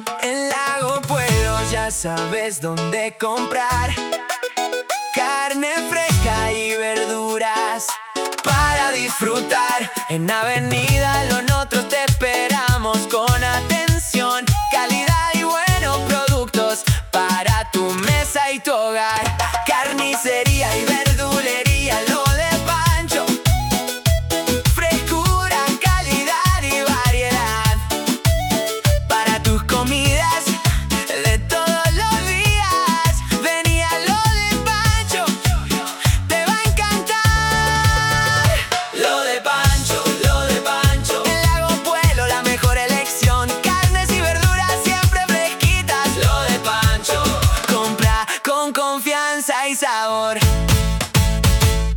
En Lago Pueblo ya sabes dónde comprar carne fresca y verduras para disfrutar. En Avenida Lo Notro te esperamos con atención, calidad y buenos productos para tu mesa y tu hogar. Carnicería y verdulería Lo de Pancho, frescura, calidad y variedad para tus comidas de todos los días. Vení a Lo de Pancho, te va a encantar. Lo de Pancho, Lo de Pancho. En Lago Pueblo la mejor elección, carnes y verduras siempre fresquitas. Lo de Pancho, compra con confianza y sabor.